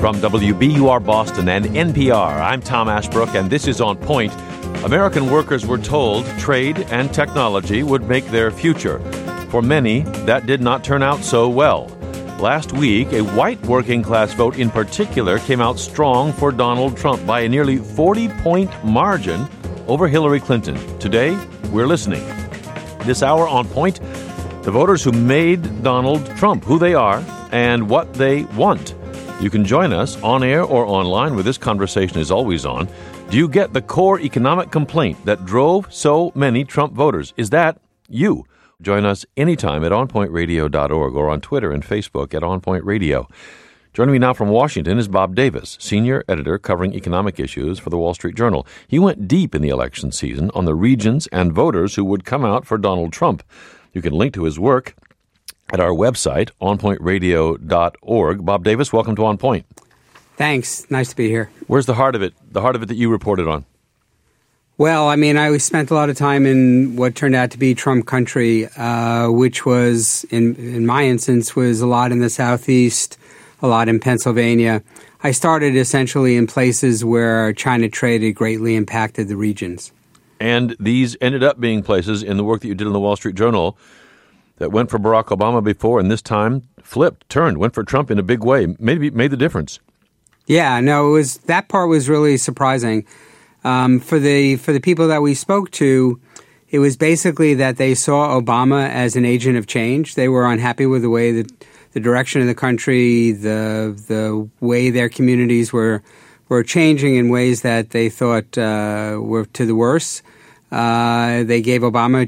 From WBUR Boston and NPR, I'm Tom Ashbrook, and this is On Point. American workers were told trade and technology would make their future. For many, that did not turn out so well. Last week, a white working-class vote in particular came out strong for Donald Trump by a nearly 40-point margin over Hillary Clinton. Today, we're listening. This hour on Point, the voters who made Donald Trump, who they are, and what they want. You can join us on air or online where this conversation is always on. Do you get the core economic complaint that drove so many Trump voters? Is that you? Join us anytime at onpointradio.org or on Twitter and Facebook at onpointradio. Joining me now from Washington is Bob Davis, senior editor covering economic issues for the Wall Street Journal. He went deep in the election season on the regions and voters who would come out for Donald Trump. You can link to his work at our website, onpointradio.org. Bob Davis, welcome to On Point. Thanks. Nice to be here. Where's the heart of it that you reported on? Well, I spent a lot of time in what turned out to be Trump country, which was, in my instance, was a lot in the Southeast, a lot in Pennsylvania. I started essentially in places where China trade had greatly impacted the regions. And these ended up being places in the work that you did in the Wall Street Journal that went for Barack Obama before and this time went for Trump in a big way, maybe made the difference. Yeah, no, that part was really surprising. For the people that we spoke to, it was basically that they saw Obama as an agent of change. They were unhappy with the way that the direction of the country, the way their communities were changing in ways that they thought were to the worse. They gave Obama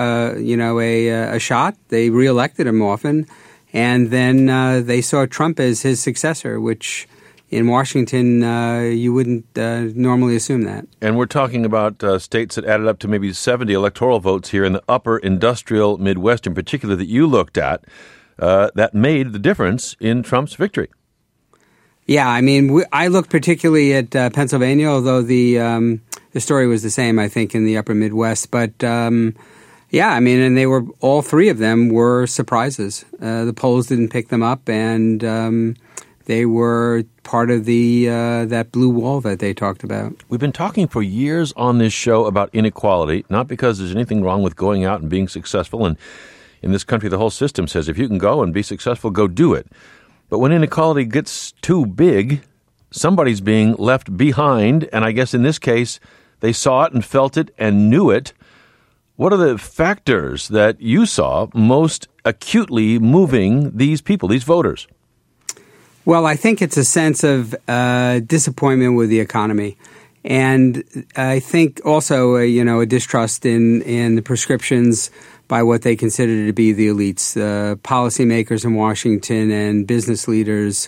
a shot. They reelected him often, and then they saw Trump as his successor, which in Washington you wouldn't normally assume that. And we're talking about states that added up to maybe 70 electoral votes here in the upper industrial Midwest, in particular, that you looked at that made the difference in Trump's victory. Yeah, I looked particularly at Pennsylvania, although the story was the same, I think, in the upper Midwest. But, and they were, all three of them were surprises. The polls didn't pick them up, and they were part of that blue wall that they talked about. We've been talking for years on this show about inequality, not because there's anything wrong with going out and being successful. And in this country, the whole system says if you can go and be successful, go do it. But when inequality gets too big, somebody's being left behind, and I guess in this case, they saw it and felt it and knew it. What are the factors that you saw most acutely moving these people, these voters? Well, I think it's a sense of disappointment with the economy. And I think also, a distrust in the prescriptions by what they consider to be the elites, policymakers in Washington and business leaders.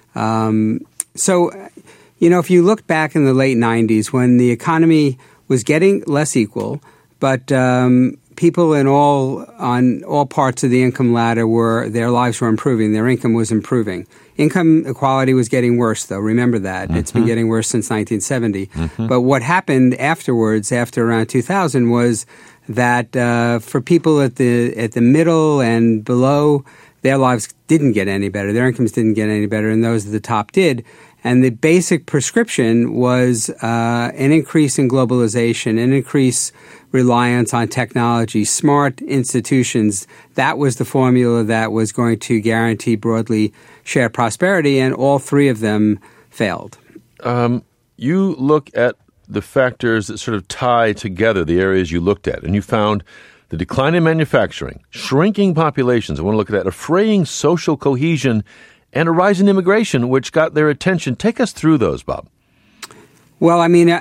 If you look back in the late 90s when the economy was getting less equal, but people on all parts of the income ladder their lives were improving, their income was improving. Income equality was getting worse, though. Remember that. Mm-hmm. It's been getting worse since 1970. Mm-hmm. But what happened afterwards, after around 2000, was that for people at the middle and below, their lives didn't get any better. Their incomes didn't get any better, and those at the top did. And the basic prescription was an increase in globalization, an increased reliance on technology, smart institutions. That was the formula that was going to guarantee broadly shared prosperity, and all three of them failed. You look at the factors that sort of tie together the areas you looked at, and you found the decline in manufacturing, shrinking populations, I want to look at that, a fraying social cohesion, and a rise in immigration, which got their attention. Take us through those, Bob. Well,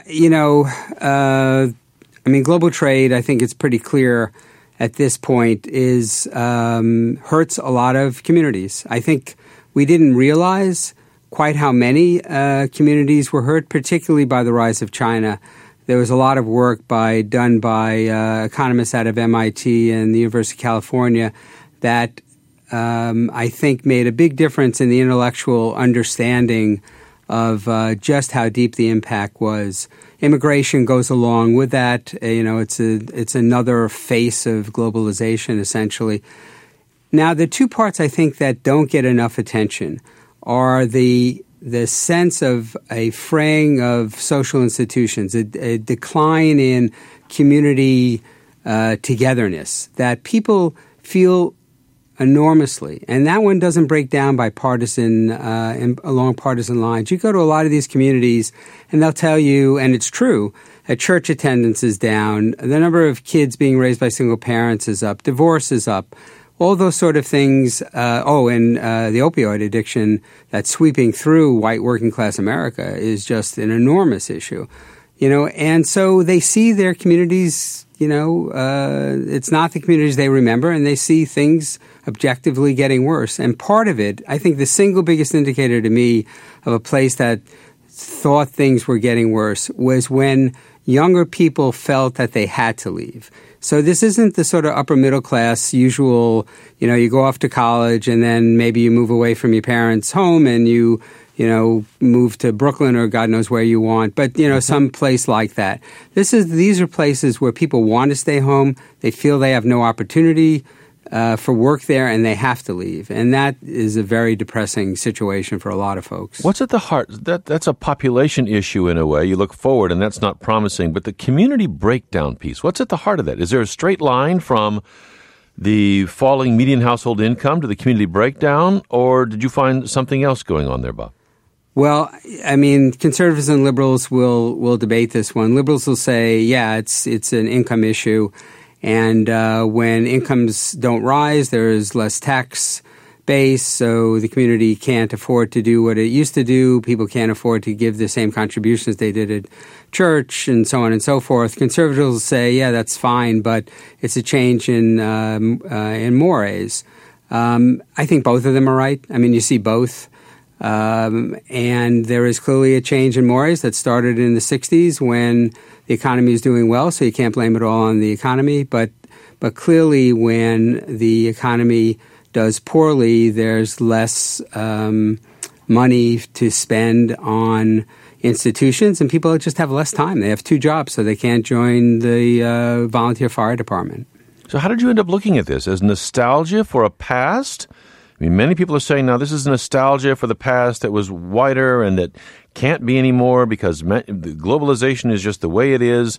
global trade, I think it's pretty clear at this point, hurts a lot of communities. I think we didn't realize quite how many communities were hurt, particularly by the rise of China. There was a lot of work done by economists out of MIT and the University of California that I think made a big difference in the intellectual understanding of just how deep the impact was. Immigration goes along with that. It's another face of globalization, essentially. Now, the two parts I think that don't get enough attention are the the sense of a fraying of social institutions, a decline in community togetherness that people feel enormously. And that one doesn't break down by along partisan lines. You go to a lot of these communities and they'll tell you, and it's true, that church attendance is down, the number of kids being raised by single parents is up, divorce is up, all those sort of things. And the opioid addiction that's sweeping through white working class America is just an enormous issue. And so they see their communities, it's not the communities they remember, and they see things objectively getting worse. And part of it, I think the single biggest indicator to me of a place that thought things were getting worse was when younger people felt that they had to leave. So this isn't the sort of upper middle class usual, you go off to college and then maybe you move away from your parents' home and you move to Brooklyn or God knows where you want, but, some place like that. These are places where people want to stay home. They feel they have no opportunity for work there, and they have to leave. And that is a very depressing situation for a lot of folks. What's at the heart? That's a population issue in a way. You look forward, and that's not promising. But the community breakdown piece, what's at the heart of that? Is there a straight line from the falling median household income to the community breakdown, or did you find something else going on there, Bob? Well, I mean, conservatives and liberals will debate this one. Liberals will say, yeah, it's an income issue. And when incomes don't rise, there is less tax base, so the community can't afford to do what it used to do. People can't afford to give the same contributions they did at church, and so on and so forth. Conservatives will say, yeah, that's fine, but it's a change in mores. I think both of them are right. I mean, you see both. And there is clearly a change in mores that started in the 60s when the economy is doing well, so you can't blame it all on the economy. But clearly when the economy does poorly, there's less money to spend on institutions, and people just have less time. They have 2 jobs, so they can't join the volunteer fire department. So how did you end up looking at this? As nostalgia for a past? I mean, many people are saying now this is nostalgia for the past that was whiter and that can't be anymore because globalization is just the way it is,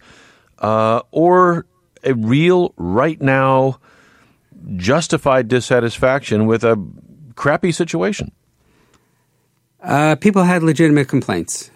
or a real, right now, justified dissatisfaction with a crappy situation. People had legitimate complaints.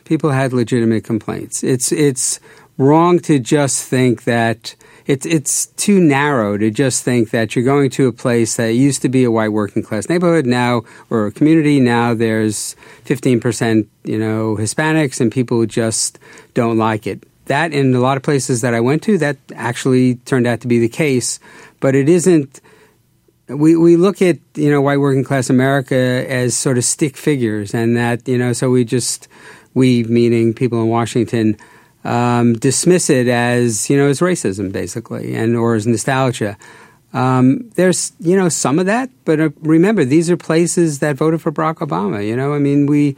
It's wrong to just think that it's too narrow to just think that you're going to a place that used to be a white working class neighborhood now, or a community now. There's 15%, Hispanics, and people just don't like it. That in a lot of places that I went to, that actually turned out to be the case, but it isn't. We look at, white working class America as sort of stick figures, and that, so we meaning people in Washington, dismiss it as, as racism, basically, or as nostalgia. There's, some of that, but remember, these are places that voted for Barack Obama. I mean, we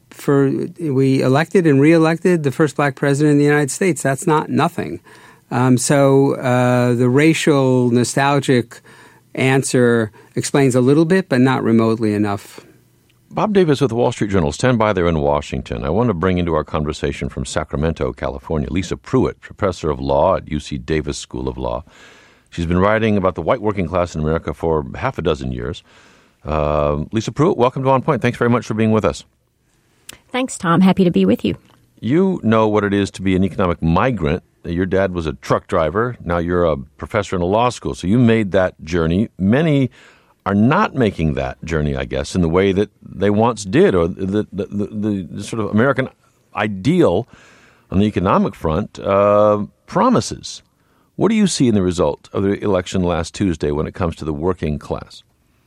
elected and reelected the first black president in the United States. That's not nothing. So the racial nostalgic answer explains a little bit, but not remotely enough. Bob Davis with the Wall Street Journal. Stand by there in Washington. I want to bring into our conversation from Sacramento, California, Lisa Pruitt, professor of law at UC Davis School of Law. She's been writing about the white working class in America for half a dozen years. Lisa Pruitt, welcome to On Point. Thanks very much for being with us. Thanks, Tom. Happy to be with you. You know what it is to be an economic migrant. Your dad was a truck driver. Now you're a professor in a law school. So you made that journey. Many are not making that journey, I guess, in the way that they once did, or the sort of American ideal on the economic front promises. What do you see in the result of the election last Tuesday when it comes to the working class?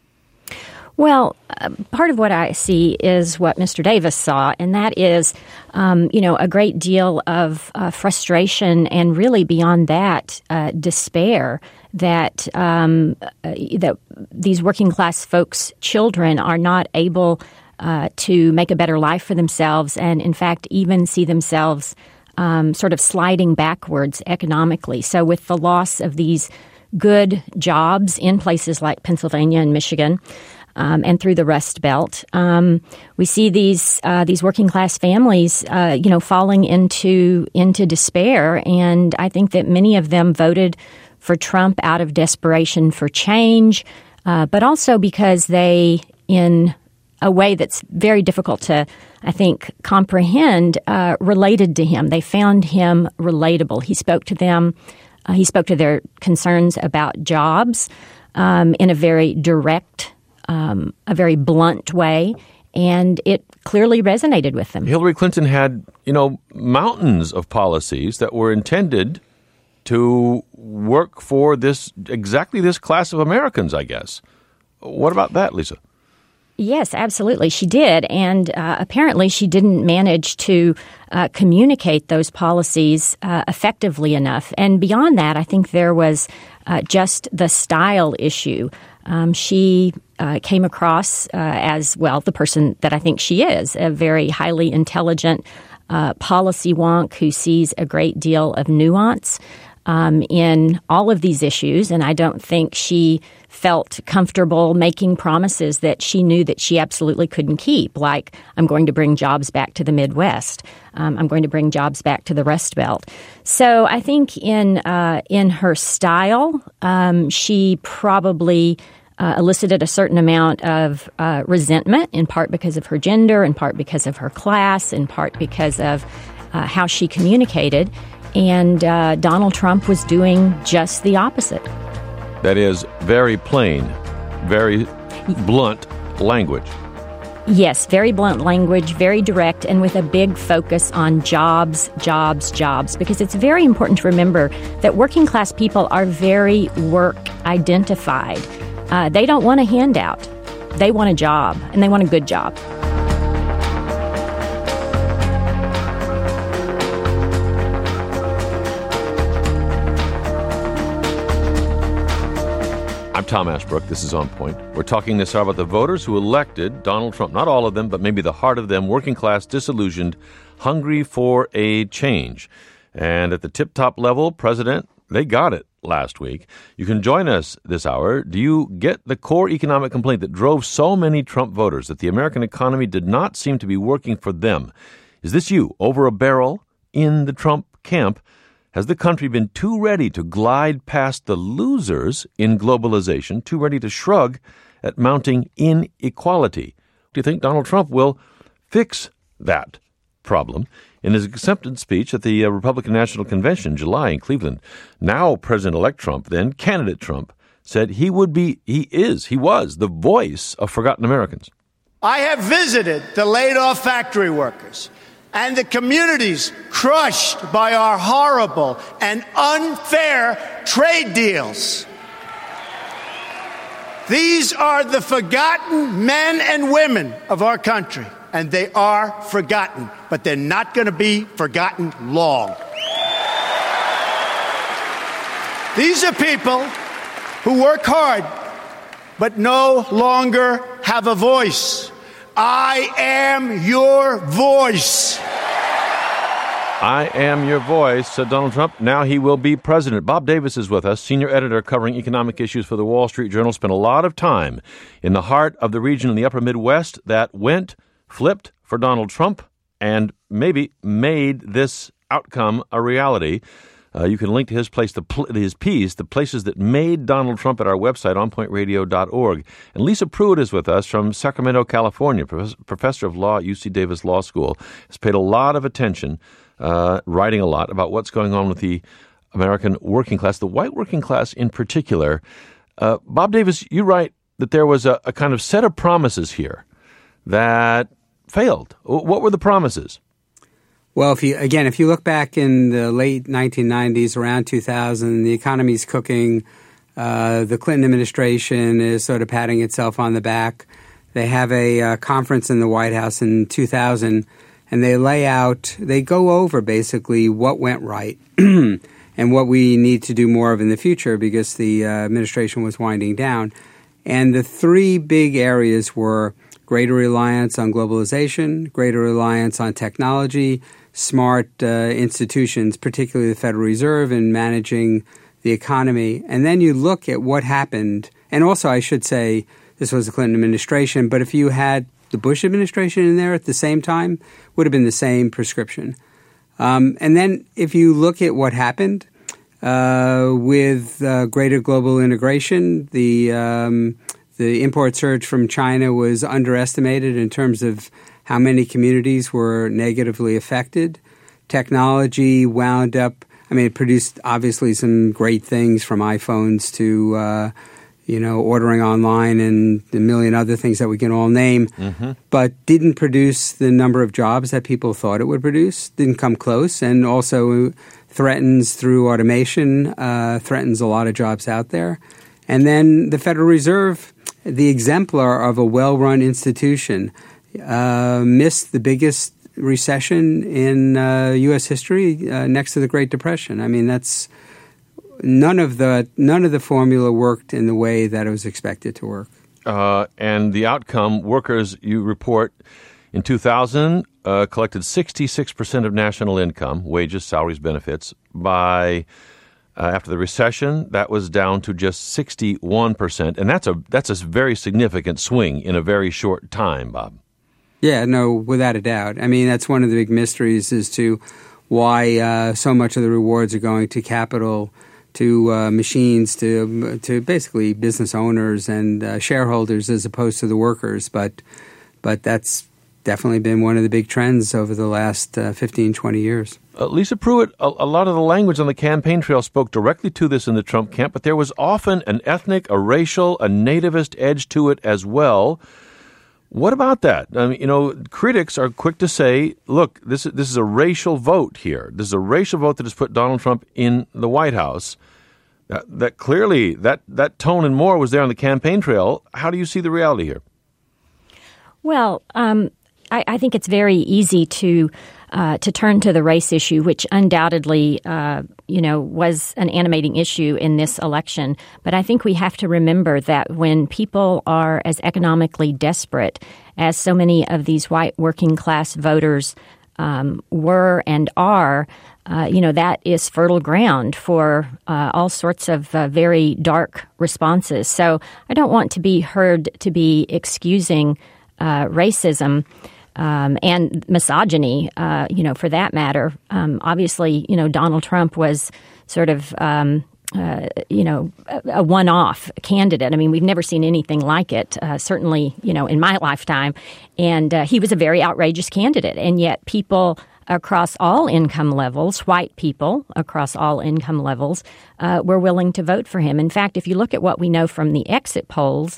Well, part of what I see is what Mr. Davis saw, and that is, a great deal of frustration and really beyond that, despair that these working class folks' children are not able to make a better life for themselves, and in fact even see themselves sort of sliding backwards economically. So with the loss of these good jobs in places like Pennsylvania and Michigan, and through the Rust Belt. We see these working class families, falling into despair, and I think that many of them voted for Trump out of desperation for change, but also because they, in a way that's very difficult to, I think, comprehend, related to him. They found him relatable. He spoke to them. He spoke to their concerns about jobs in a very direct, a very blunt way, and it clearly resonated with them. Hillary Clinton had, mountains of policies that were intended to work for exactly this class of Americans, I guess. What about that, Lisa? Yes, absolutely. She did. And apparently she didn't manage to communicate those policies effectively enough. And beyond that, I think there was just the style issue. She came across as, the person that I think she is, a very highly intelligent policy wonk who sees a great deal of nuance in all of these issues. And I don't think she felt comfortable making promises that she knew that she absolutely couldn't keep, like, I'm going to bring jobs back to the Midwest. I'm going to bring jobs back to the Rust Belt. So I think in her style, she probably elicited a certain amount of resentment, in part because of her gender, in part because of her class, in part because of how she communicated. And Donald Trump was doing just the opposite. That is very plain, very blunt language. Yes, very blunt language, very direct, and with a big focus on jobs, jobs, jobs. Because it's very important to remember that working class people are very work identified. They don't want a handout. They want a job, and they want a good job. I'm Tom Ashbrook. This is On Point. We're talking this hour about the voters who elected Donald Trump. Not all of them, but maybe the heart of them, working class, disillusioned, hungry for a change. And at the tip-top level, President, they got it last week. You can join us this hour. Do you get the core economic complaint that drove so many Trump voters, that the American economy did not seem to be working for them? Is this you, over a barrel, in the Trump camp? Has the country been too ready to glide past the losers in globalization, too ready to shrug at mounting inequality? Do you think Donald Trump will fix that problem? In his acceptance speech at the Republican National Convention in July in Cleveland, now President-elect Trump, then candidate Trump, said he was the voice of forgotten Americans. I have visited the laid-off factory workers and the communities crushed by our horrible and unfair trade deals. These are the forgotten men and women of our country, and they are forgotten, but they're not going to be forgotten long. These are people who work hard, but no longer have a voice. I am your voice. I am your voice, said Donald Trump. Now he will be president. Bob Davis is with us, senior editor covering economic issues for the Wall Street Journal. Spent a lot of time in the heart of the region in the upper Midwest that flipped for Donald Trump, and maybe made this outcome a reality. You can link to his piece, The Places That Made Donald Trump, at our website, onpointradio.org. And Lisa Pruitt is with us from Sacramento, California, professor of law at UC Davis Law School. Has paid a lot of attention, writing a lot about what's going on with the American working class, the white working class in particular. Bob Davis, you write that there was a kind of set of promises here that failed. What were the promises? Well, if you look back in the late 1990s, around 2000, the economy's cooking. The Clinton administration is sort of patting itself on the back. They have a conference in the White House in 2000, and they go over basically what went right and what we need to do more of in the future, because the administration was winding down. And the three big areas were greater reliance on globalization, greater reliance on technology, smart institutions, particularly the Federal Reserve, in managing the economy. And then you look at what happened. And also, I should say, this was the Clinton administration. But if you had the Bush administration in there at the same time, would have been the same prescription. And then if you look at what happened with greater global integration, the import surge from China was underestimated in terms of how many communities were negatively affected. Technology wound up, it produced obviously some great things from iPhones to, ordering online and a million other things that we can all name, but didn't produce the number of jobs that people thought it would produce, didn't come close, and also threatens through automation, threatens a lot of jobs out there. And then the Federal Reserve, the exemplar of a well-run institution, missed the biggest recession in U.S. history next to the Great Depression. That's none of the formula worked in the way that it was expected to work. And the outcome, workers, you report, in 2000 collected 66% of national income, wages, salaries, benefits. By after the recession, that was down to just 61%, and that's a very significant swing in a very short time, Bob. Yeah, no, without a doubt. That's one of the big mysteries as to why so much of the rewards are going to capital, to machines, to basically business owners and shareholders as opposed to the workers. But that's definitely been one of the big trends over the last 15, 20 years. Lisa Pruitt, a lot of the language on the campaign trail spoke directly to this in the Trump camp, but there was often an ethnic, a racial, a nativist edge to it as well. What about that? Critics are quick to say, look, this is a racial vote here. This is a racial vote that has put Donald Trump in the White House. That clearly, that tone and more was there on the campaign trail. How do you see the reality here? Well, I think it's very easy to turn to the race issue, which undoubtedly, was an animating issue in this election. But I think we have to remember that when people are as economically desperate as so many of these white working class voters were and are, that is fertile ground for all sorts of very dark responses. So I don't want to be heard to be excusing racism and misogyny, for that matter. Obviously, Donald Trump was sort of, a one-off candidate. We've never seen anything like it, certainly, in my lifetime. And he was a very outrageous candidate. And yet people across all income levels, white people across all income levels, were willing to vote for him. In fact, if you look at what we know from the exit polls,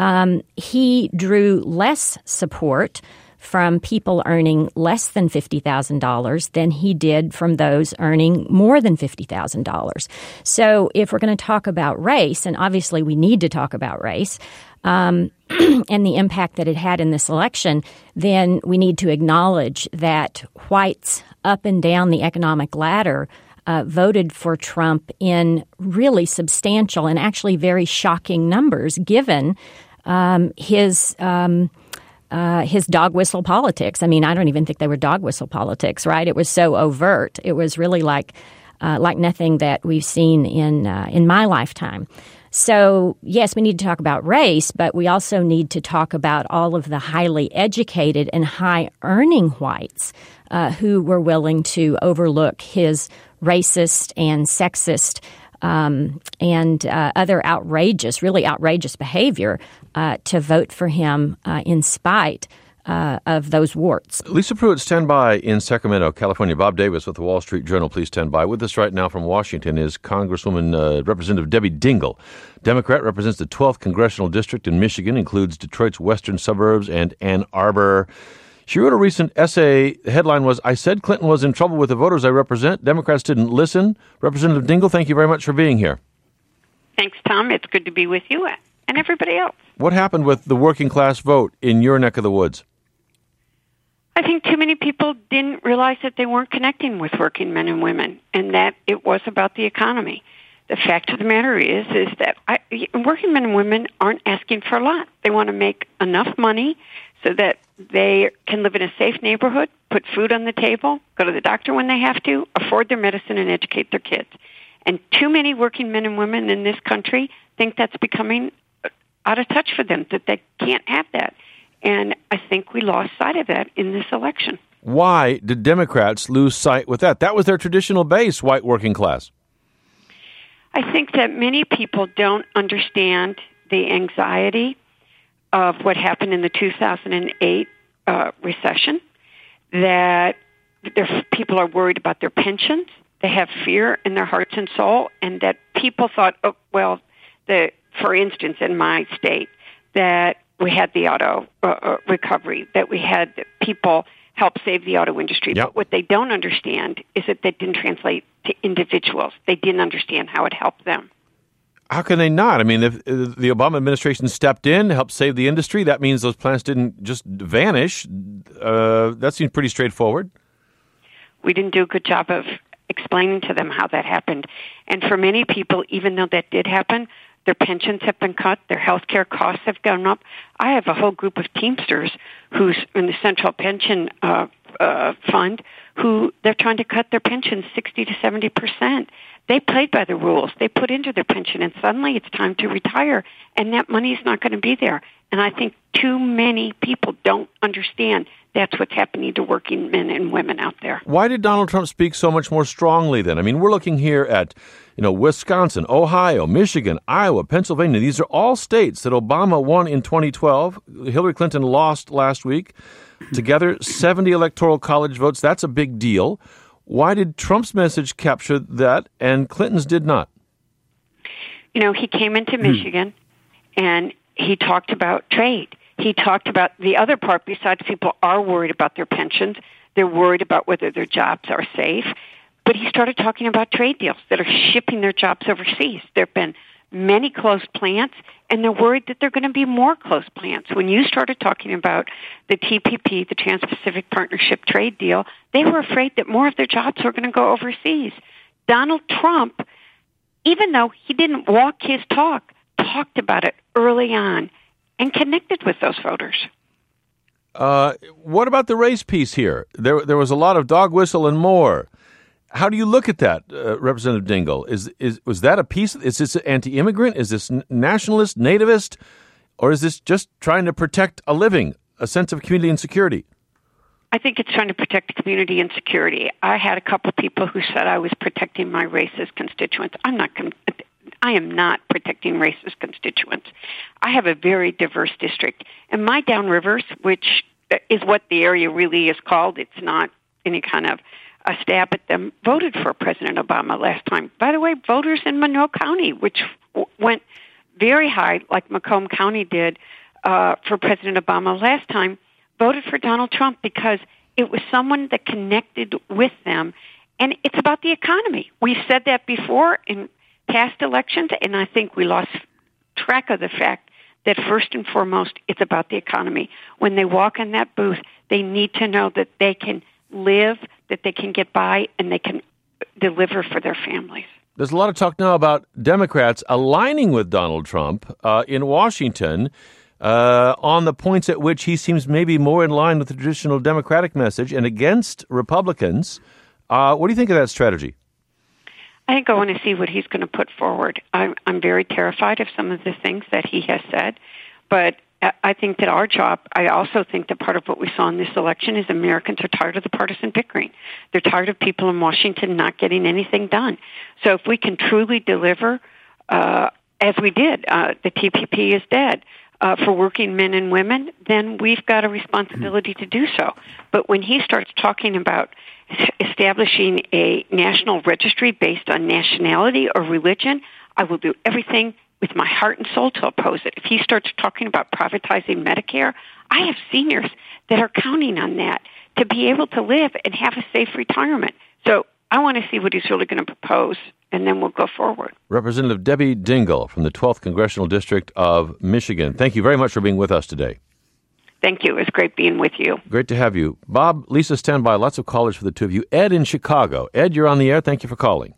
he drew less support from people earning less than $50,000 than he did from those earning more than $50,000. So if we're going to talk about race, and obviously we need to talk about race, and the impact that it had in this election, then we need to acknowledge that whites up and down the economic ladder voted for Trump in really substantial and actually very shocking numbers, given his dog whistle politics. I don't even think they were dog whistle politics, right? It was so overt. It was really like nothing that we've seen in my lifetime. So, yes, we need to talk about race, but we also need to talk about all of the highly educated and high-earning whites who were willing to overlook his racist and sexist and other really outrageous behavior to vote for him in spite of those warts. Lisa Pruitt, stand by in Sacramento, California. Bob Davis with the Wall Street Journal, please stand by. With us right now from Washington is Congresswoman Representative Debbie Dingell. Democrat, represents the 12th Congressional District in Michigan, includes Detroit's western suburbs and Ann Arbor. She wrote a recent essay. The headline was, "I said Clinton was in trouble with the voters I represent. Democrats didn't listen." Representative Dingell, thank you very much for being here. Thanks, Tom. It's good to be with you and everybody else. What happened with the working class vote in your neck of the woods? I think too many people didn't realize that they weren't connecting with working men and women and that it was about the economy. The fact of the matter is that working men and women aren't asking for a lot. They want to make enough money so that they can live in a safe neighborhood, put food on the table, go to the doctor when they have to, afford their medicine, and educate their kids. And too many working men and women in this country think that's becoming out of touch for them, that they can't have that. And I think we lost sight of that in this election. Why did Democrats lose sight with that? That was their traditional base, white working class. I think that many people don't understand the anxiety of what happened in the 2008 recession, that people are worried about their pensions. They have fear in their hearts and soul, and that people thought, for instance, in my state, that we had the auto recovery, that we had people help save the auto industry. Yep. But what they don't understand is that didn't translate to individuals. They didn't understand how it helped them. How can they not? I mean, if the Obama administration stepped in, helped save the industry, that means those plants didn't just vanish. That seems pretty straightforward. We didn't do a good job of explaining to them how that happened. And for many people, even though that did happen, their pensions have been cut, their health care costs have gone up. I have a whole group of Teamsters who's in the Central Pension Fund who they're trying to cut their pensions 60 to 70%. They played by the rules. They put into their pension, and suddenly it's time to retire, and that money is not going to be there. And I think too many people don't understand that's what's happening to working men and women out there. Why did Donald Trump speak so much more strongly then? I mean, we're looking here at, Wisconsin, Ohio, Michigan, Iowa, Pennsylvania. These are all states that Obama won in 2012. Hillary Clinton lost last week. Together, 70 electoral college votes. That's a big deal. Why did Trump's message capture that and Clinton's did not? He came into Michigan and he talked about trade. He talked about the other part, besides people are worried about their pensions, they're worried about whether their jobs are safe. But he started talking about trade deals that are shipping their jobs overseas. There have been many closed plants, and they're worried that there are going to be more closed plants. When you started talking about the TPP, the Trans-Pacific Partnership trade deal, they were afraid that more of their jobs were going to go overseas. Donald Trump, even though he didn't walk his talk, talked about it early on and connected with those voters. What about the race piece here? There was a lot of dog whistle and more. How do you look at that, Representative Dingell? Was that a piece? Is this anti-immigrant? Is this nationalist, nativist? Or is this just trying to protect a living, a sense of community and security? I think it's trying to protect community and security. I had a couple of people who said I was protecting my racist constituents. I am not protecting racist constituents. I have a very diverse district. And my downrivers, which is what the area really is called, it's not any kind of a stab at them, voted for President Obama last time. By the way, voters in Monroe County, which went very high, like Macomb County did for President Obama last time, voted for Donald Trump because it was someone that connected with them. And it's about the economy. We've said that before in past elections, and I think we lost track of the fact that first and foremost, it's about the economy. When they walk in that booth, they need to know that they can live, that they can get by, and they can deliver for their families. There's a lot of talk now about Democrats aligning with Donald Trump in Washington on the points at which he seems maybe more in line with the traditional Democratic message and against Republicans. What do you think of that strategy? I think I want to see what he's going to put forward. I'm very terrified of some of the things that he has said, but I think that our job, I also think that part of what we saw in this election is Americans are tired of the partisan bickering. They're tired of people in Washington not getting anything done. So if we can truly deliver, as we did, the TPP is dead, for working men and women, then we've got a responsibility to do so. But when he starts talking about establishing a national registry based on nationality or religion, I will do everything with my heart and soul to oppose it. If he starts talking about privatizing Medicare, I have seniors that are counting on that to be able to live and have a safe retirement. So I want to see what he's really going to propose, and then we'll go forward. Representative Debbie Dingell from the 12th Congressional District of Michigan. Thank you very much for being with us today. Thank you. It was great being with you. Great to have you. Bob, Lisa, stand by. Lots of callers for the two of you. Ed in Chicago. Ed, you're on the air. Thank you for calling.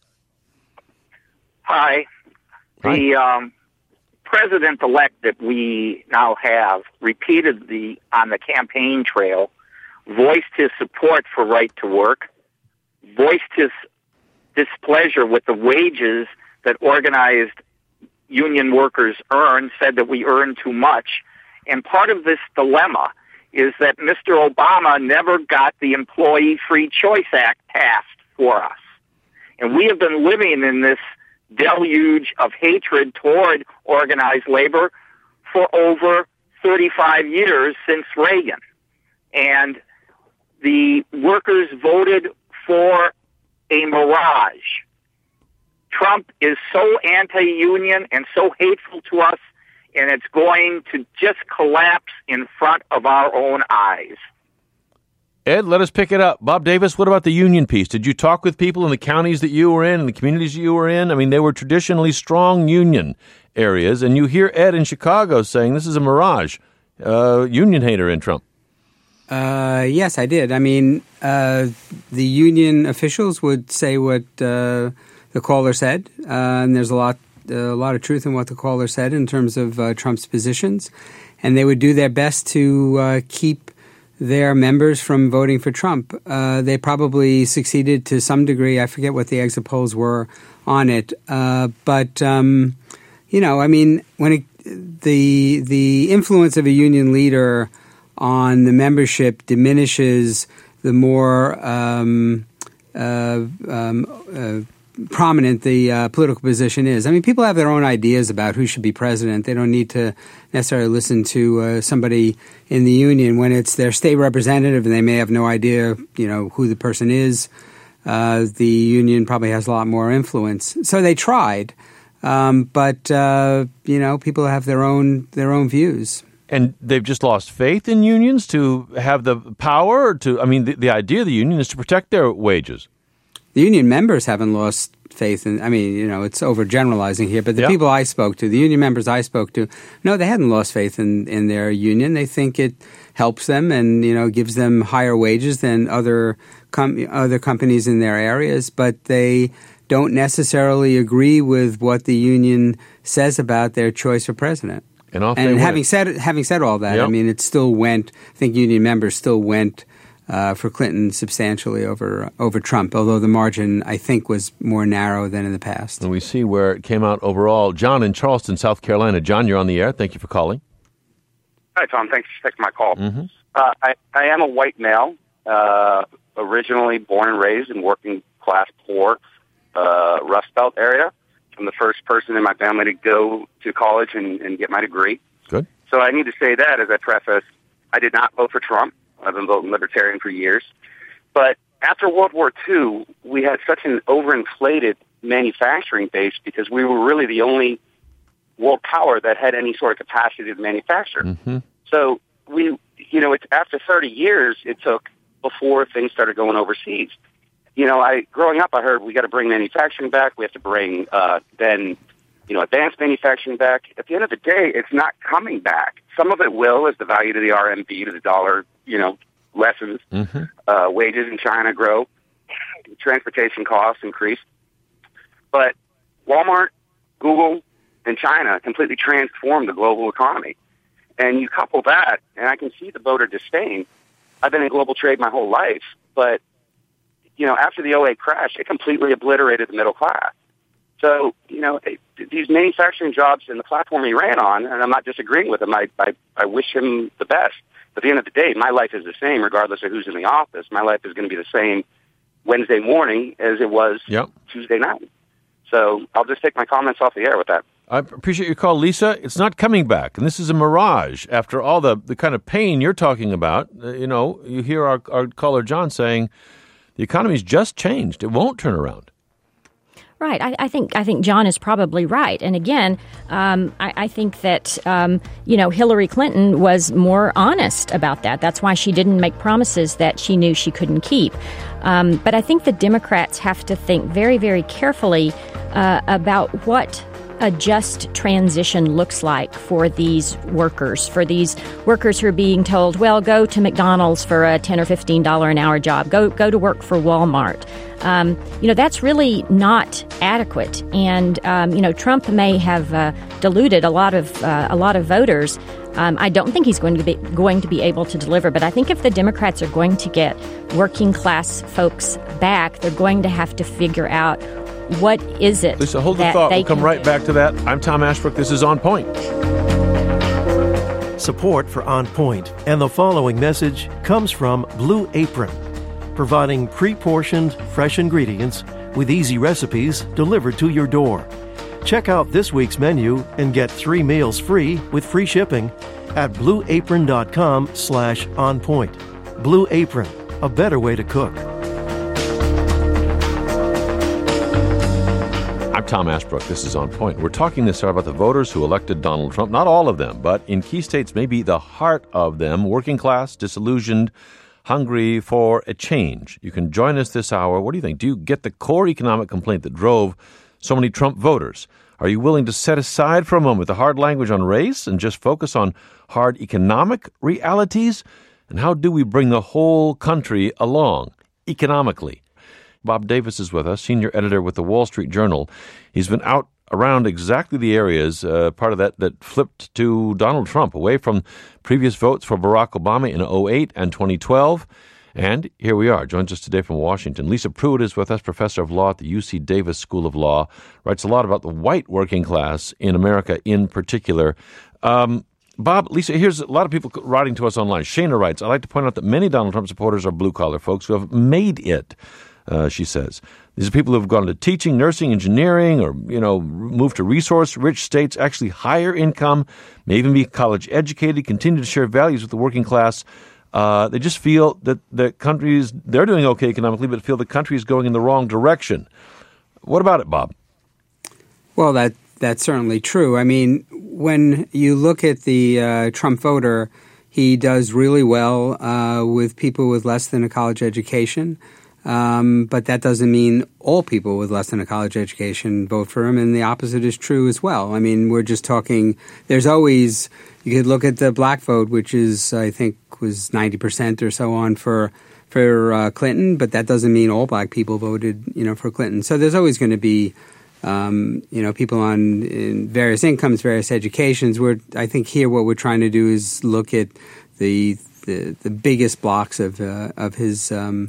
Hi. The president-elect that we now have repeatedly on the campaign trail voiced his support for right to work, voiced his displeasure with the wages that organized union workers earn, said that we earn too much. And part of this dilemma is that Mr. Obama never got the Employee Free Choice Act passed for us. And we have been living in this deluge of hatred toward organized labor for over 35 years since Reagan. And the workers voted for a mirage. Trump is so anti-union and so hateful to us, and it's going to just collapse in front of our own eyes. Ed, let us pick it up. Bob Davis, what about the union piece? Did you talk with people in the counties that you were in and the communities you were in? I mean, they were traditionally strong union areas, and you hear Ed in Chicago saying this is a mirage. Union hater in Trump. Yes, I did. I mean, the union officials would say what the caller said, and there's a lot of truth in what the caller said in terms of Trump's positions, and they would do their best to keep their members from voting for Trump. They probably succeeded to some degree. I forget what the exit polls were on it, but you know, I mean, when the influence of a union leader on the membership diminishes, the more prominent the political position is. I mean, people have their own ideas about who should be president. They don't need to necessarily listen to somebody in the union when it's their state representative and they may have no idea, you know, who the person is. The union probably has a lot more influence. So they tried, but you know, people have their own views. And they've just lost faith in unions to have the power to, I mean, the idea of the union is to protect their wages. The union members haven't lost faith in, I mean, you know, it's overgeneralizing here, but the people I spoke to, the union members I spoke to, no, they hadn't lost faith in their union. They think it helps them and, you know, gives them higher wages than other companies in their areas, but they don't necessarily agree with what the union says about their choice for president. And having said all that, I mean, it still went, I think union members still went for Clinton substantially over Trump, although the margin, I think, was more narrow than in the past. And we see where it came out overall. John in Charleston, South Carolina. John, you're on the air. Thank you for calling. Hi, Tom. Thanks for taking my call. Mm-hmm. I am a white male, originally born and raised in working class poor Rust Belt area. I'm the first person in my family to go to college and get my degree. Good. So I need to say that as I preface, I did not vote for Trump. I've been voting Libertarian for years. But after World War II, we had such an overinflated manufacturing base because we were really the only world power that had any sort of capacity to manufacture. Mm-hmm. So it's after 30 years it took before things started going overseas. You know, growing up, I heard we got to bring manufacturing back. We have to bring advanced manufacturing back. At the end of the day, it's not coming back. Some of it will as the value to the RMB, to the dollar, lessens. Mm-hmm. Wages in China grow. Transportation costs increase. But Walmart, Google, and China completely transformed the global economy. And you couple that, and I can see the voter disdain. I've been in global trade my whole life, but after the 2008 crash, it completely obliterated the middle class. So, these manufacturing jobs and the platform he ran on, and I'm not disagreeing with him, I wish him the best. But at the end of the day, my life is the same regardless of who's in the office. My life is going to be the same Wednesday morning as it was Tuesday night. So I'll just take my comments off the air with that. I appreciate your call, Lisa. It's not coming back, and this is a mirage. After all the kind of pain you're talking about, you hear our caller John saying the economy's just changed. It won't turn around. Right. I think John is probably right. And again, I think that, Hillary Clinton was more honest about that. That's why she didn't make promises that she knew she couldn't keep. But I think the Democrats have to think very, very carefully about what a just transition looks like for these workers who are being told, well, go to McDonald's for a $10 or $15 an hour job, go to work for Walmart. That's really not adequate. And, Trump may have deluded a lot of voters. I don't think he's going to be able to deliver. But I think if the Democrats are going to get working class folks back, they're going to have to figure out what is it? Lisa, hold the that thought. they We'll come can right do? back to that. I'm Tom Ashbrook. This is On Point. Support for On Point and the following message comes from Blue Apron, providing pre-portioned, fresh ingredients with easy recipes delivered to your door. Check out this week's menu and get 3 meals free with free shipping at blueapron.com/onpoint. Blue Apron, a better way to cook. I'm Tom Ashbrook. This is On Point. We're talking this hour about the voters who elected Donald Trump. Not all of them, but in key states, maybe the heart of them, working class, disillusioned, hungry for a change. You can join us this hour. What do you think? Do you get the core economic complaint that drove so many Trump voters? Are you willing to set aside for a moment the hard language on race and just focus on hard economic realities? And how do we bring the whole country along economically? Bob Davis is with us, senior editor with the Wall Street Journal. He's been out around exactly the areas, part of that flipped to Donald Trump, away from previous votes for Barack Obama in 2008 and 2012. And here we are. Joins us today from Washington. Lisa Pruitt is with us, professor of law at the UC Davis School of Law. Writes a lot about the white working class in America in particular. Bob, Lisa, here's a lot of people writing to us online. Shana writes, I'd like to point out that many Donald Trump supporters are blue-collar folks who have made it. She says. These are people who have gone to teaching, nursing, engineering, or, moved to resource-rich states, actually higher income, may even be college educated, continue to share values with the working class. They just feel that the they're doing okay economically, but feel the country is going in the wrong direction. What about it, Bob? Well, that's certainly true. I mean, when you look at the Trump voter, he does really well with people with less than a college education. But that doesn't mean all people with less than a college education vote for him, and the opposite is true as well. I mean, we're just talking – there's always – you could look at the black vote, which is, I think, was 90% or so on for Clinton, but that doesn't mean all black people voted, for Clinton. So there's always going to be, people in various incomes, various educations. I think here what we're trying to do is look at the biggest blocks of his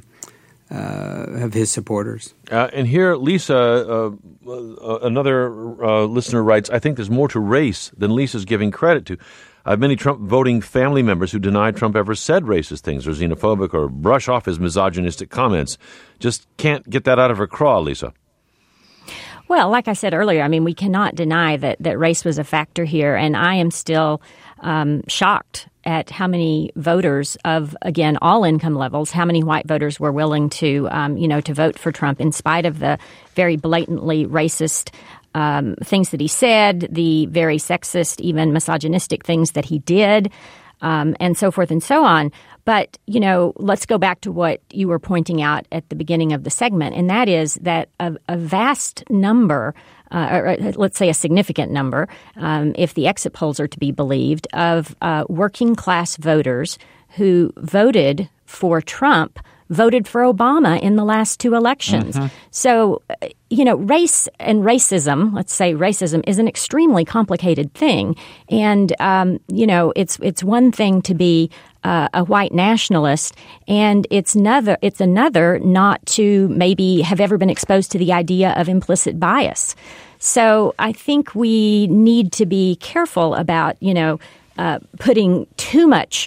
supporters. And here, Lisa, another listener writes, I think there's more to race than Lisa's giving credit to. I have many Trump-voting family members who deny Trump ever said racist things or xenophobic or brush off his misogynistic comments. Just can't get that out of her craw, Lisa. Well, like I said earlier, I mean, we cannot deny that race was a factor here, and I am still shocked at how many voters of, again, all income levels, how many white voters were willing to, to vote for Trump in spite of the very blatantly racist things that he said, the very sexist, even misogynistic things that he did, and so forth and so on. But, let's go back to what you were pointing out at the beginning of the segment, and that is that a vast number, or let's say a significant number, if the exit polls are to be believed, of working class voters who voted for Trump voted for Obama in the last 2 elections. Mm-hmm. So, race and racism, let's say racism, is an extremely complicated thing. And, it's one thing to be a white nationalist, and it's another not to maybe have ever been exposed to the idea of implicit bias. So I think we need to be careful about, putting too much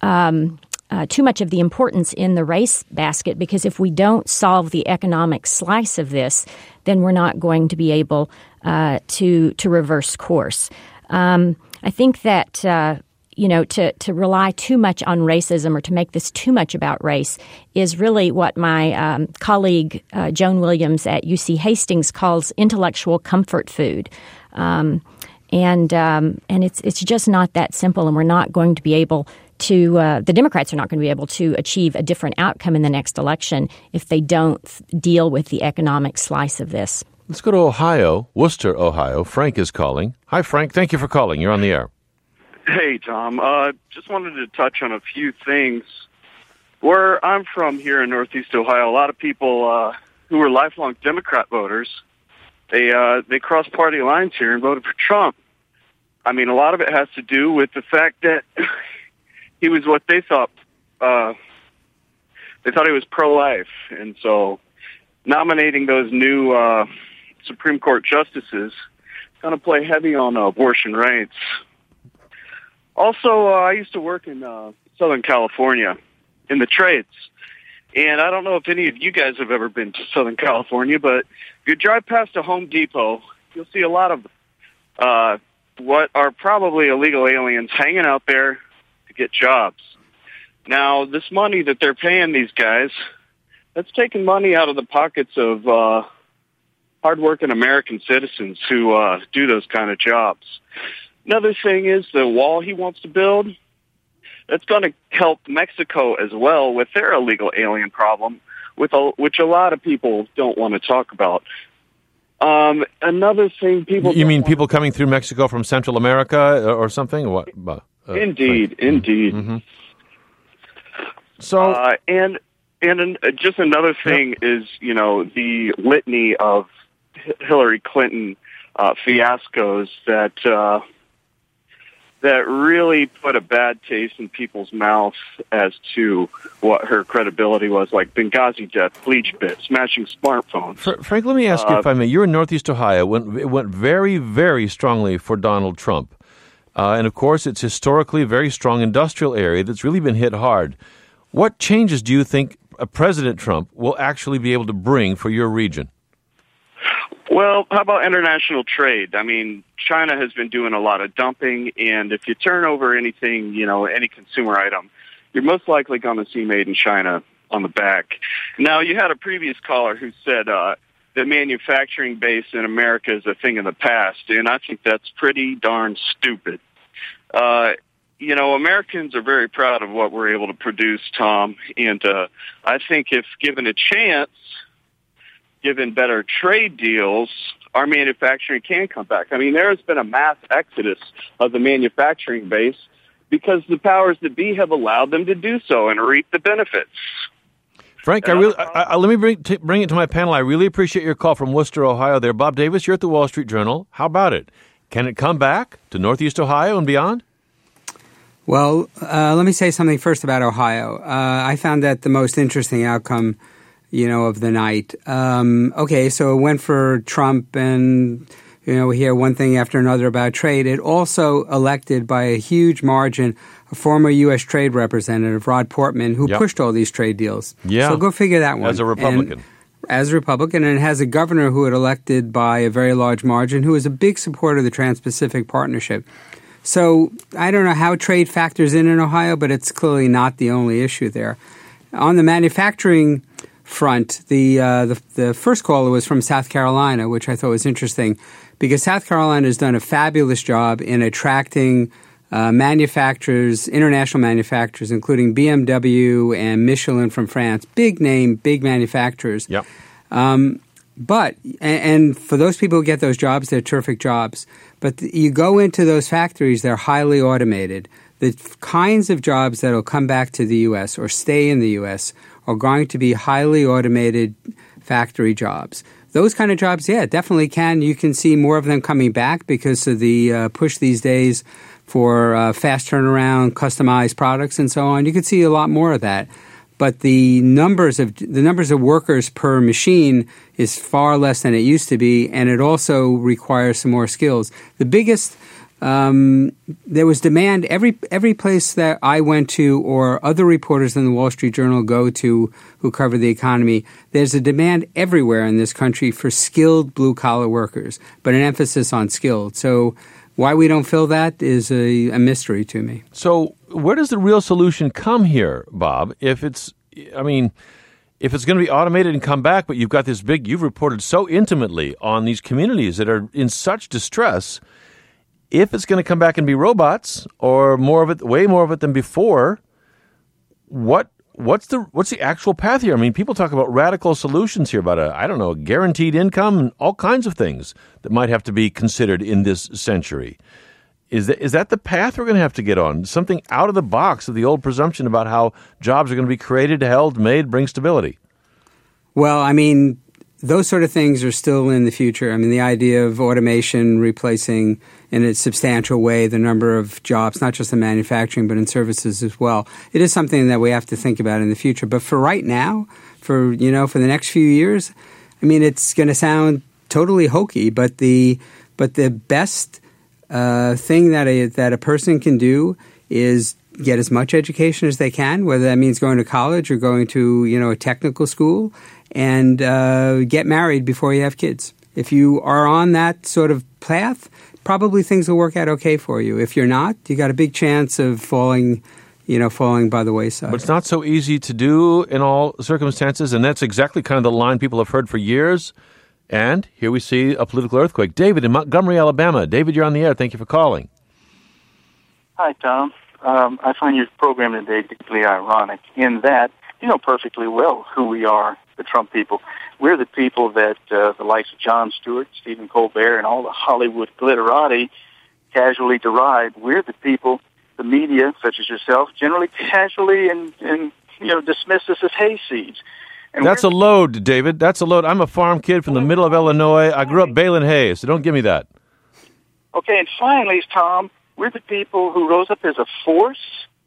of the importance in the race basket, because if we don't solve the economic slice of this, then we're not going to be able to reverse course. I think that to rely too much on racism or to make this too much about race is really what my colleague Joan Williams at UC Hastings calls intellectual comfort food. And it's just not that simple, and we're not going to be able to the Democrats are not going to be able to achieve a different outcome in the next election if they don't deal with the economic slice of this. Let's go to Ohio, Worcester, Ohio. Frank is calling. Hi, Frank. Thank you for calling. You're on the air. Hey, Tom. Just wanted to touch on a few things. Where I'm from here in Northeast Ohio, a lot of people who were lifelong Democrat voters, they crossed party lines here and voted for Trump. I mean, a lot of it has to do with the fact that he was what they thought he was pro-life. And so nominating those new Supreme Court justices going to play heavy on abortion rights. Also, I used to work in Southern California in the trades. And I don't know if any of you guys have ever been to Southern California, but if you drive past a Home Depot, you'll see a lot of what are probably illegal aliens hanging out there to get jobs. Now, this money that they're paying these guys, that's taking money out of the pockets of hardworking American citizens who do those kind of jobs. Another thing is the wall he wants to build. That's going to help Mexico as well with their illegal alien problem, which a lot of people don't want to talk about. Another thing people... You mean people coming through Mexico from Central America or something? What? Indeed. Mm-hmm. So... And just another thing is, the litany of Hillary Clinton fiascos that really put a bad taste in people's mouths as to what her credibility was, like Benghazi death, bleach bit, smashing smartphones. Frank, let me ask you, if I may. You're in Northeast Ohio. It went very, very strongly for Donald Trump. And, of course, it's historically a very strong industrial area that's really been hit hard. What changes do you think President Trump will actually be able to bring for your region? Well, how about international trade? I mean, China has been doing a lot of dumping, and if you turn over anything, any consumer item, you're most likely going to see made in China on the back. Now, you had a previous caller who said the manufacturing base in America is a thing of the past, and I think that's pretty darn stupid. Americans are very proud of what we're able to produce, Tom, and I think if given a chance, given better trade deals, our manufacturing can come back. I mean, there has been a mass exodus of the manufacturing base because the powers that be have allowed them to do so and reap the benefits. Frank, let me bring it to my panel. I really appreciate your call from Worcester, Ohio there. Bob Davis, you're at the Wall Street Journal. How about it? Can it come back to Northeast Ohio and beyond? Well, let me say something first about Ohio. I found that the most interesting outcome of the night. Okay, so it went for Trump, and, we hear one thing after another about trade. It also elected by a huge margin a former U.S. Trade Representative, Rod Portman, who pushed all these trade deals. Yeah. So go figure that one. As a Republican. And it has a governor who it elected by a very large margin, who is a big supporter of the Trans-Pacific Partnership. So I don't know how trade factors in Ohio, but it's clearly not the only issue there. On the manufacturing front, the first caller was from South Carolina, which I thought was interesting because South Carolina has done a fabulous job in attracting manufacturers, international manufacturers, including BMW and Michelin from France, big name, big manufacturers. Yep. But for those people who get those jobs, they're terrific jobs. But you go into those factories, they're highly automated. The kinds of jobs that will come back to the U.S. or stay in the U.S. are going to be highly automated factory jobs. Those kind of jobs, yeah, definitely can. You can see more of them coming back because of the push these days for fast turnaround, customized products, and so on. You could see a lot more of that. But the numbers of workers per machine is far less than it used to be, and it also requires some more skills. The biggest there was demand every place that I went to or other reporters in the Wall Street Journal go to who cover the economy. There's a demand everywhere in this country for skilled blue-collar workers, but an emphasis on skilled. So why we don't fill that is a mystery to me. So where does the real solution come here, Bob? If it's going to be automated and come back, but you've got this you've reported so intimately on these communities that are in such distress. If it's going to come back and be robots or way more of it than before, what's the actual path here? I mean, people talk about radical solutions here about a guaranteed income and all kinds of things that might have to be considered in this century. Is that the path we're going to have to get on? Something out of the box of the old presumption about how jobs are going to be created, held, made, bring stability? Well, I mean, those sort of things are still in the future. I mean, the idea of automation replacing in a substantial way the number of jobs, not just in manufacturing, but in services as well. It is something that we have to think about in the future. But for right now, for the next few years, I mean, it's going to sound totally hokey, but the best thing that a person can do is get as much education as they can, whether that means going to college or going to a technical school, and get married before you have kids. If you are on that sort of path, probably things will work out okay for you. If you're not, you got a big chance of falling by the wayside. But it's not so easy to do in all circumstances, and that's exactly kind of the line people have heard for years. And here we see a political earthquake. David in Montgomery, Alabama. David, you're on the air. Thank you for calling. Hi, Tom. I find your program today deeply ironic in that you know perfectly well who we are, the Trump people. We're the people that the likes of Jon Stewart, Stephen Colbert, and all the Hollywood glitterati casually deride. We're the people, the media, such as yourself, generally casually and dismiss us as hayseeds. And that's a load, David. That's a load. I'm a farm kid from the middle of Illinois. I grew up baling hay, so don't give me that. Okay, and finally, Tom, we're the people who rose up as a force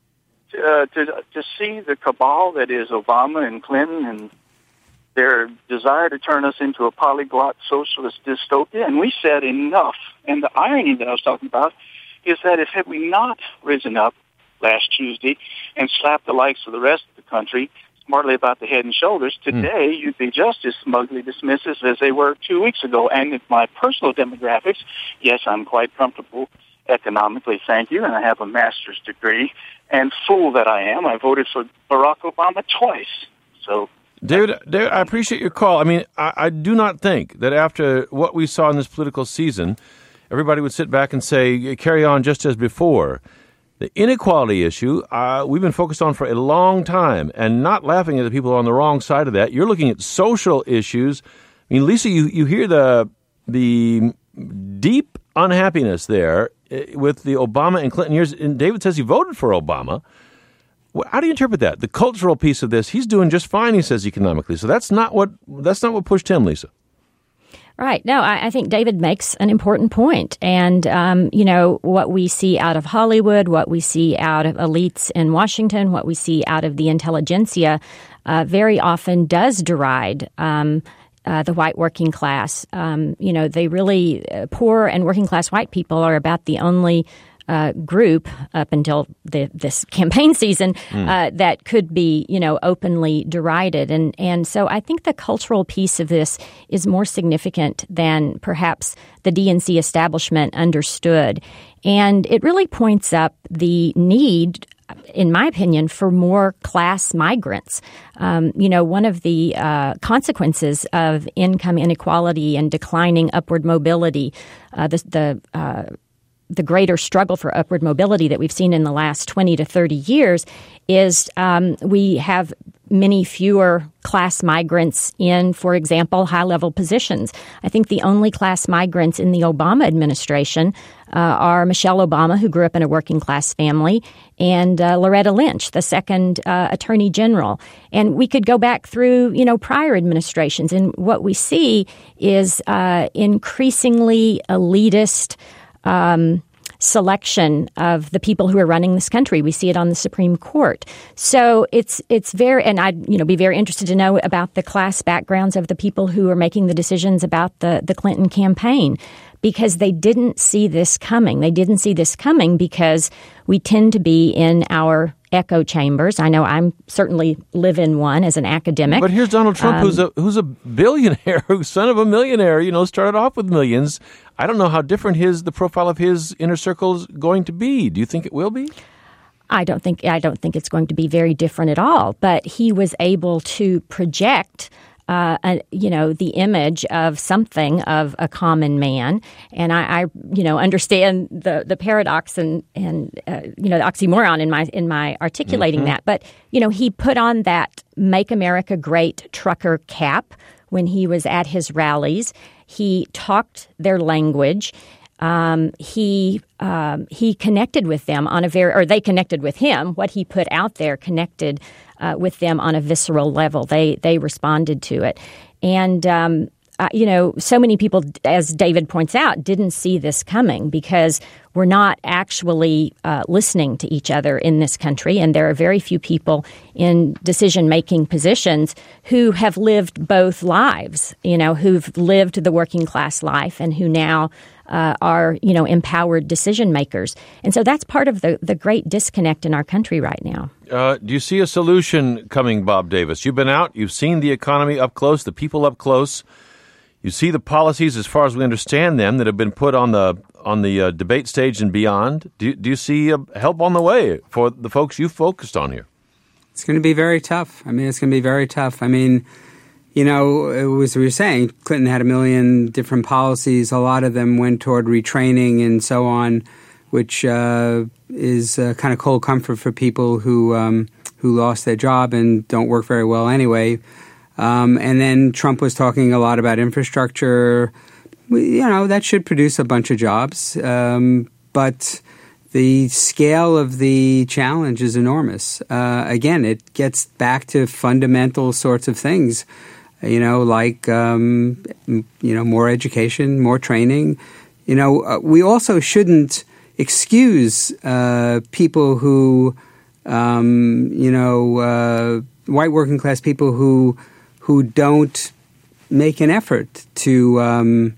to see the cabal that is Obama and Clinton and their desire to turn us into a polyglot socialist dystopia. And we said enough. And the irony that I was talking about is that if had we not risen up last Tuesday and slapped the likes of the rest of the country smartly about the head and shoulders, today you'd be just as smugly dismissive as they were 2 weeks ago. And in my personal demographics, yes, I'm quite comfortable economically, thank you, and I have a master's degree. And fool that I am, I voted for Barack Obama twice. So, David, I appreciate your call. I mean, I do not think that after what we saw in this political season, everybody would sit back and say, carry on just as before. The inequality issue, we've been focused on for a long time, and not laughing at the people on the wrong side of that. You're looking at social issues. I mean, Lisa, you hear the deep unhappiness there with the Obama and Clinton years. And David says he voted for Obama. How do you interpret that? The cultural piece of this, he's doing just fine, he says, economically. So that's not what pushed him, Lisa. Right. No, I think David makes an important point. And, what we see out of Hollywood, what we see out of elites in Washington, what we see out of the intelligentsia very often does deride the white working class. They really, poor and working class white people are about the only group up until this campaign season that could be, openly derided. And so I think the cultural piece of this is more significant than perhaps the DNC establishment understood. And it really points up the need, in my opinion, for more class migrants. One of the consequences of income inequality and declining upward mobility, the greater struggle for upward mobility that we've seen in the last 20 to 30 years is we have many fewer class migrants in, for example, high-level positions. I think the only class migrants in the Obama administration are Michelle Obama, who grew up in a working-class family, and Loretta Lynch, the second attorney general. And we could go back through, prior administrations, and what we see is increasingly elitist selection of the people who are running this country. We see it on the Supreme Court. So it's very, and I'd be very interested to know about the class backgrounds of the people who are making the decisions about the Clinton campaign, because they didn't see this coming. They didn't see this coming because we tend to be in our echo chambers. I know I'm certainly live in one as an academic. But here's Donald Trump, who's a billionaire, who's son of a millionaire, started off with millions. I don't know how different the profile of his inner circle is going to be. Do you think it will be? I don't think it's going to be very different at all. But he was able to project the image of something of a common man. And I understand the paradox and the oxymoron in my articulating that. But, he put on that Make America Great trucker cap when he was at his rallies. He talked their language. He connected with them they connected with him. What he put out there connected with them on a visceral level. They responded to it. And so many people, as David points out, didn't see this coming because we're not actually listening to each other in this country. And there are very few people in decision-making positions who have lived both lives, who've lived the working class life and who now are, empowered decision makers. And so that's part of the great disconnect in our country right now. Do you see a solution coming, Bob Davis? You've been out. You've seen the economy up close, the people up close. You see the policies, as far as we understand them, that have been put on the debate stage and beyond. Do you see help on the way for the folks you focused on here? It's going to be very tough. It's going to be very tough. As we were saying, Clinton had 1 million different policies. A lot of them went toward retraining and so on, which is kind of cold comfort for people who lost their job and don't work very well anyway. And then Trump was talking a lot about infrastructure. That should produce a bunch of jobs. But the scale of the challenge is enormous. Again, it gets back to fundamental sorts of things, like more education, more training. We also shouldn't excuse people who, white working class people who don't make an effort to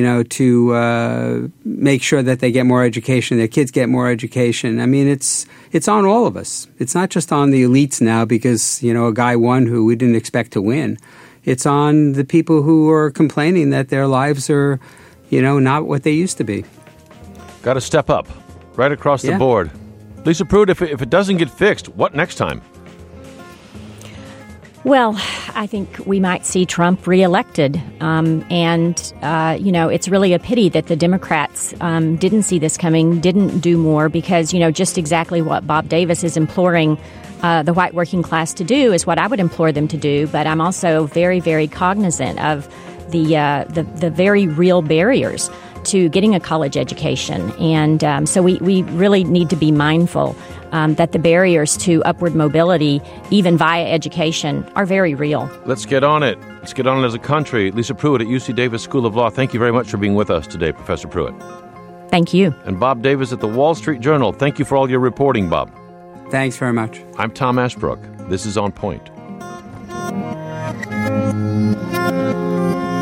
make sure that they get more education, their kids get more education. It's on all of us. It's not just on the elites now because, a guy won who we didn't expect to win. It's on the people who are complaining that their lives are, not what they used to be. Got to step up right across the board. Lisa Pruitt, if it doesn't get fixed, what next time? Well, I think we might see Trump reelected. It's really a pity that the Democrats didn't see this coming, didn't do more, because, just exactly what Bob Davis is imploring the white working class to do is what I would implore them to do. But I'm also very, very cognizant of the very real barriers to getting a college education. And so we really need to be mindful that the barriers to upward mobility, even via education, are very real. Let's get on it. Let's get on it as a country. Lisa Pruitt at UC Davis School of Law, thank you very much for being with us today, Professor Pruitt. Thank you. And Bob Davis at the Wall Street Journal, thank you for all your reporting, Bob. Thanks very much. I'm Tom Ashbrook. This is On Point.